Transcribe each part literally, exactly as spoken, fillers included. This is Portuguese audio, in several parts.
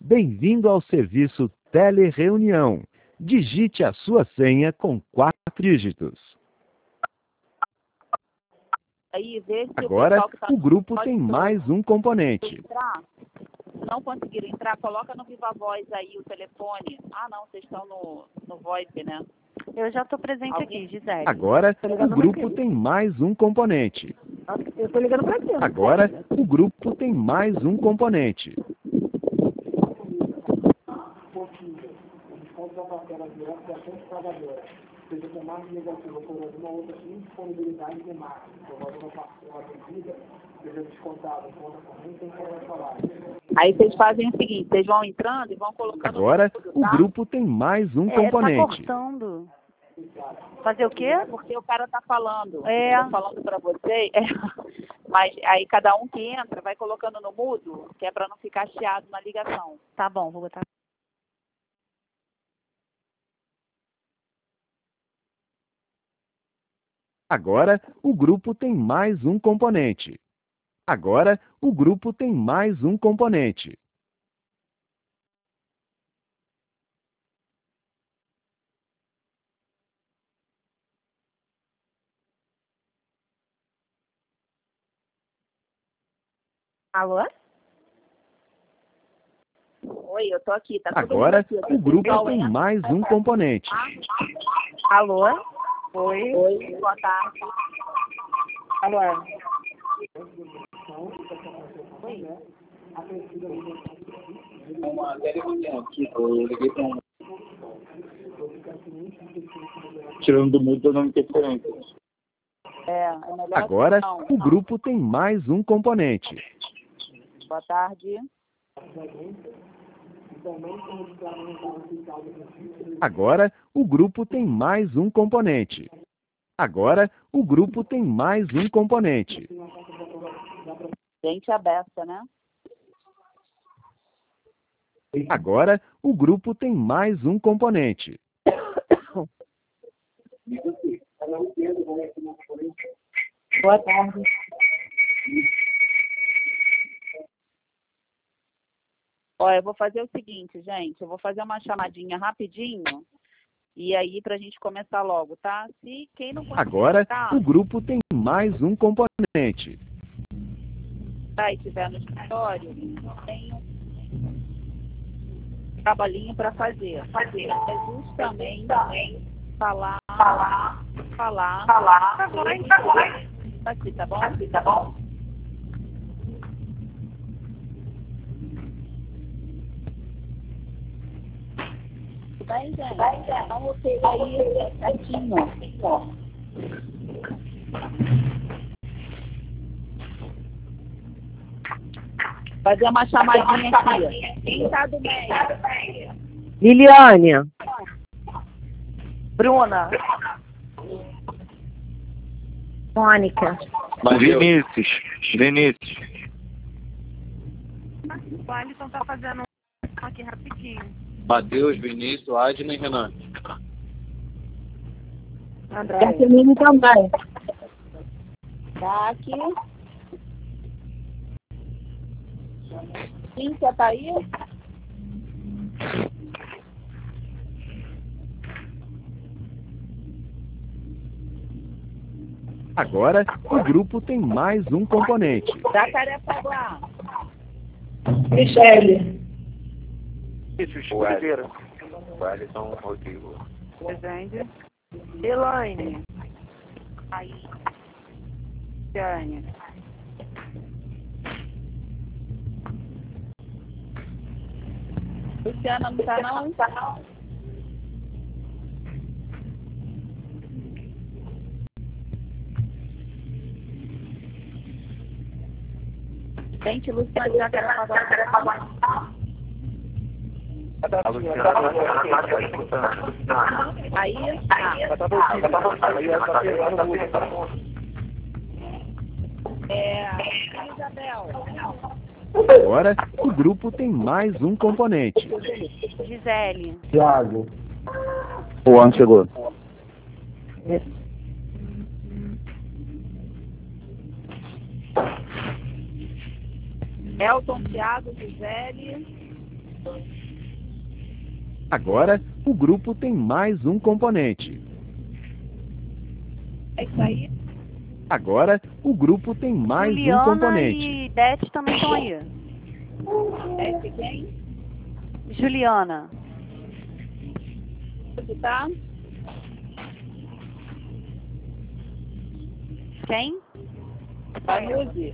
Bem-vindo ao serviço Telereunião. Digite a sua senha com quatro dígitos. Aí, vê se Agora, o, pessoal que tá o grupo no tem pode mais um componente. entrar. Se não conseguiram entrar, coloca no Viva Voz aí o telefone. Ah, não, vocês estão no, no VoIP, né? Eu já estou presente Alguém- aqui, Gisele. Agora, Tô o ligando grupo pra quem? tem mais um componente. Eu estou ligando para quê? Agora, o grupo tem mais um componente. Desconto da parcela direto da fonte pagadora, seja com margem negativa por alguma outra indisponibilidade de margem, por alguma parcela vendida, seja descontado em conta corrente em conta salário. Aí vocês fazem o seguinte, vocês vão entrando e vão colocando Agora, tudo, o tá? grupo tem mais um É, tá componente. cortando. Fazer o quê? Porque o cara tá falando. É. Tô falando pra você. É. Mas aí cada um que entra vai colocando no mudo, que é pra não ficar chiado na ligação. Tá bom, vou botar. Agora, o grupo tem mais um componente. Agora, o grupo tem mais um componente. Alô? Oi, eu tô aqui, tá tudo Agora, lindo aqui. o grupo Pessoal, tem entra. mais um componente. Alô? Oi? Oi, boa tarde. Alô? Uma televisão aqui, eu liguei para um. Tirando do mundo, dando interferência. É, é melhor Agora, assim, não. o grupo tem mais um componente. Boa tarde. Agora, o grupo tem mais um componente. Agora, o grupo tem mais um componente. Gente aberta, né? Agora, o grupo tem mais um componente. Boa tarde. Olha, eu vou fazer o seguinte, gente. Eu vou fazer uma chamadinha rapidinho. E aí, pra gente começar logo, tá? Se quem não conseguir Agora, entrar, o grupo tem mais um componente. tá, e estiver no escritório, tem um trabalhinho para fazer. fazer. É justamente falar, falar, falar, falar. Tá bom, tá bom. Aqui, tá bom? Aqui, tá bom? Tudo bem, gente? Dá um ok aí, certinho. Fazer uma chamadinha aqui. Quem tá do meio? Liliane. Bruna. Mônica. Vinícius. Vinícius. O Alisson tá fazendo um aqui rapidinho. Matheus, Vinícius, Adna e Renan. André. Termine também. Tá aqui. Cíntia tá aí? Agora, o grupo tem mais um componente. Jacarepaguá. Michele. Vinícius Oliveira. Wellington Rodrigo. Presente. Elaine. Aí. Jane. Luciana não tá não? Tá não. Gente, Luciana de Jacarepaguá. A Luciana está escutando. Aí, aí. É, Isabel. Agora, o grupo tem mais um componente. Gisele. Thiago. O ano chegou. Elton, Thiago, Gisele. Agora, o grupo tem mais um componente. É isso aí. Agora, o grupo tem mais Juliana um componente. e Beth também estão aí. É de quem? Juliana. Tá? Quem? Vanuzi.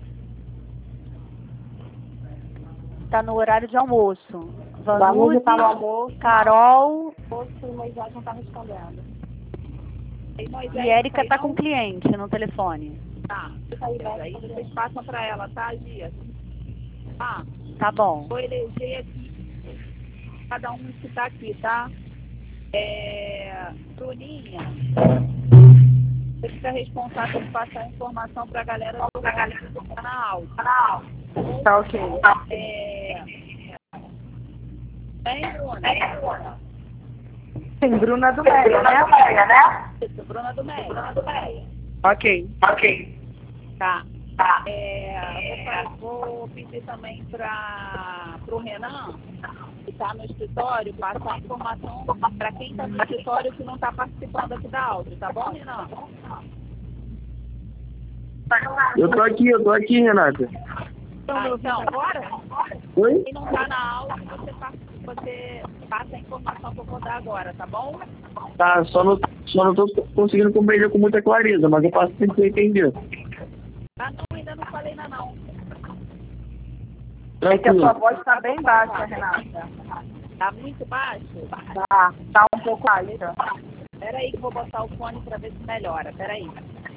Tá no horário de almoço. Vanuzi Vanuzi, tá no almoço. Carol O Moisés não tá respondendo. E Moisés e Érica não tá sai, com não? cliente no telefone. Tá. Aí vocês passam para ela, tá, Gia? Ah, Tá bom. vou eleger aqui cada um que tá aqui, tá? É... Bruninha, você fica responsável por passar a informação para a galera do canal. Canal. Tá ok. É... Vem, Bruna. Vem, Bruna. Sim, Bruna do Meia, né? Isso, Bruna do Meio. Bruna do Meio. Ok. Ok. Tá. Tá. É, vou pedir também para o Renan, que está no escritório, passar a informação para quem está no escritório que não está participando aqui da áudio, tá bom, Renan? Eu tô aqui, eu tô aqui, Renata. Tá, então, bora? Oi? Quem não está na aula, você passa, você passa a informação que eu vou dar agora, tá bom? Tá, só não, só não tô conseguindo compreender com muita clareza, mas eu passo sempre entender. Ah, não, ainda não falei ainda não. É que a Tranquilo. sua voz tá bem baixa, Renata. Tá muito baixo? Tá, tá um pouco baixa. Espera aí que eu vou botar o fone para ver se melhora. Espera aí.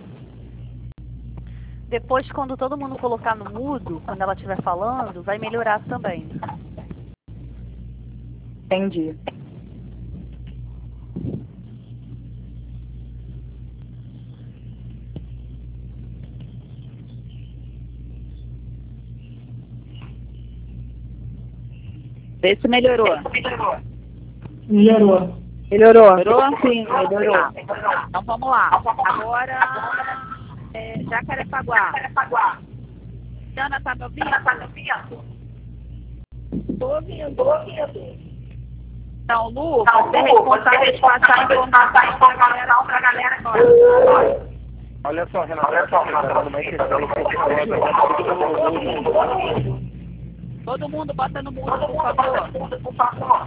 Depois, quando todo mundo colocar no mudo, quando ela estiver falando, vai melhorar também. Entendi. Vê se melhorou. Melhorou. Melhorou? Melhorou? Sim, melhorou. Tá. Então vamos lá. Agora, é, Jacarepaguá. Ana, tá me ouvindo? Tá me ouvindo? Tô ouvindo. Tô ouvindo. Então, Lu, você é responsável por passar a informação para a galera agora. Olha só, Renata, olha só, Renata, como é que Todo mundo bota no mundo, por favor. Por favor.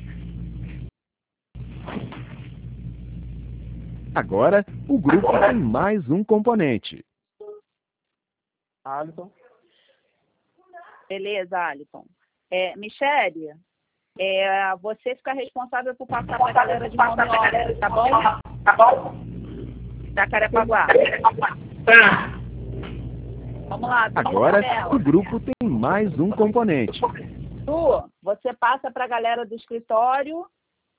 Agora, o grupo tem mais um componente. Alisson. Beleza, Alisson. É, Michele, é, você fica responsável por passar para a galera de home office, tá bom? Tá bom? Jacarepaguá. Tá. Vamos lá. Agora, Isabela. o grupo tem mais um componente. Tu, você passa para a galera do escritório.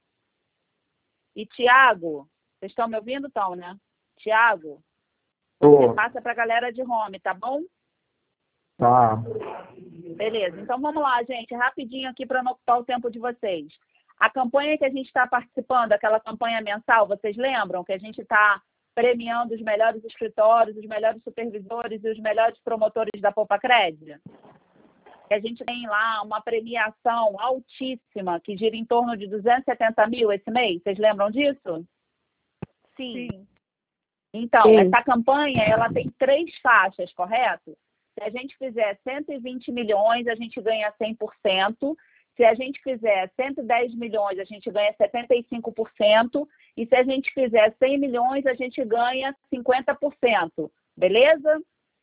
E Tiago, vocês estão me ouvindo, então, né? Tiago, você Tô. passa para a galera de home, tá bom? Tá. Beleza, então vamos lá, gente, rapidinho aqui para não ocupar o tempo de vocês. A campanha que a gente está participando, aquela campanha mensal, vocês lembram que a gente está premiando os melhores escritórios, os melhores supervisores e os melhores promotores da Poupa Crédito? Que a gente tem lá uma premiação altíssima, que gira em torno de duzentos e setenta mil esse mês, vocês lembram disso? Sim. Então, Sim. essa campanha, ela tem três faixas, correto? Se a gente fizer cento e vinte milhões, a gente ganha cem por cento. Se a gente fizer cento e dez milhões, a gente ganha setenta e cinco por cento. E se a gente fizer cem milhões, a gente ganha cinquenta por cento. Beleza?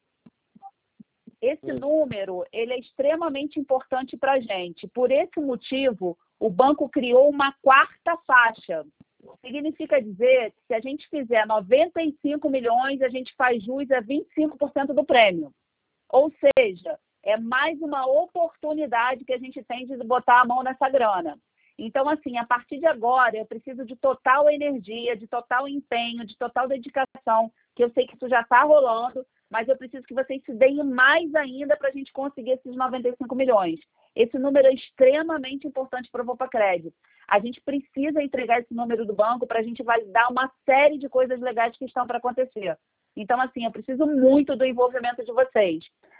Esse número, ele é extremamente importante para a gente. Por esse motivo, o banco criou uma quarta faixa. Significa dizer que se a gente fizer noventa e cinco milhões, a gente faz jus a vinte e cinco por cento do prêmio. Ou seja, é mais uma oportunidade que a gente tem de botar a mão nessa grana. Então, assim, a partir de agora, eu preciso de total energia, de total empenho, de total dedicação, que eu sei que isso já está rolando, mas eu preciso que vocês se deem mais ainda para a gente conseguir esses noventa e cinco milhões. Esse número é extremamente importante para o Poupa Crédito. A gente precisa entregar esse número do banco para a gente validar uma série de coisas legais que estão para acontecer. Então, assim, eu preciso muito do envolvimento de vocês.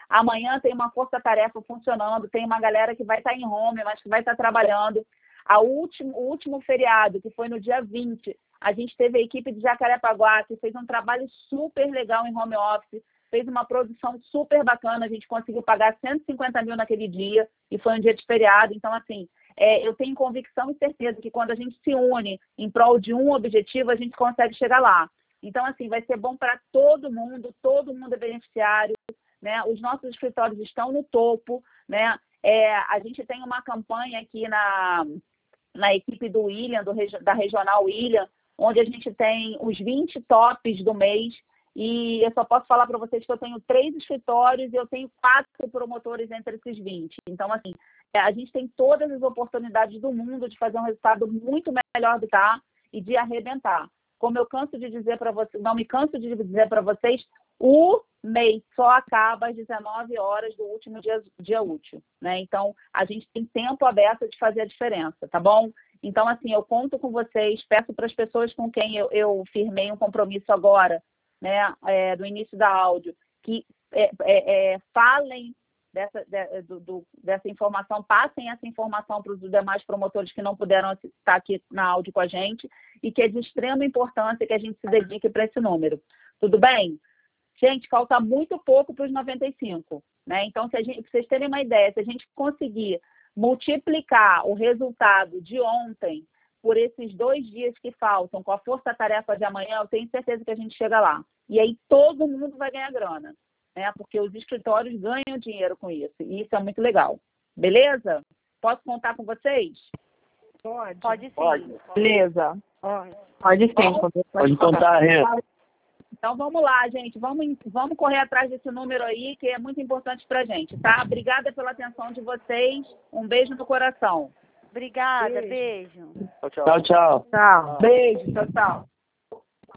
Amanhã tem uma força-tarefa funcionando, tem uma galera que vai estar em home, mas que vai estar trabalhando. A último, o último feriado, que foi no dia vinte, a gente teve a equipe de Jacarepaguá, que fez um trabalho super legal em home office, fez uma produção super bacana, a gente conseguiu pagar cento e cinquenta mil naquele dia, e foi um dia de feriado. Então, assim, é, eu tenho convicção e certeza que quando a gente se une em prol de um objetivo, a gente consegue chegar lá. Então, assim, vai ser bom para todo mundo, todo mundo é beneficiário, né? Os nossos escritórios estão no topo, né? É, a gente tem uma campanha aqui na, na equipe do William, do, da Regional William, onde a gente tem os vinte tops do mês, e eu só posso falar para vocês que eu tenho três escritórios e eu tenho quatro promotores entre esses vinte. Então, assim, a gente tem todas as oportunidades do mundo de fazer um resultado muito melhor do que tá e de arrebentar. Como eu canso de dizer para vocês, não me canso de dizer para vocês, o mês só acaba às dezenove horas do último dia, dia útil, né? Então, a gente tem tempo aberto de fazer a diferença, tá bom? Então, assim, eu conto com vocês, peço para as pessoas com quem eu, eu firmei um compromisso agora, né, é, do início da áudio, que é, é, é, falem dessa, de, do, do, dessa informação, passem essa informação para os demais promotores que não puderam estar aqui na áudio com a gente, e que é de extrema importância que a gente se dedique para esse número. Tudo bem? Gente, falta muito pouco para os noventa e cinco, né? Então, se a gente, para vocês terem uma ideia, se a gente conseguir multiplicar o resultado de ontem por esses dois dias que faltam, com a força-tarefa de amanhã, eu tenho certeza que a gente chega lá. E aí todo mundo vai ganhar grana, né? Porque os escritórios ganham dinheiro com isso, e isso é muito legal. Beleza? Posso contar com vocês? Pode. Pode sim. Pode. Beleza. Pode. Pode sim. Pode, Pode contar, Rê. Então, vamos lá, gente. Vamos, vamos correr atrás desse número aí, que é muito importante pra gente, tá? Obrigada pela atenção de vocês. Um beijo no coração. Obrigada, beijo. Tchau, tchau. Tchau. Beijo, tchau, tchau.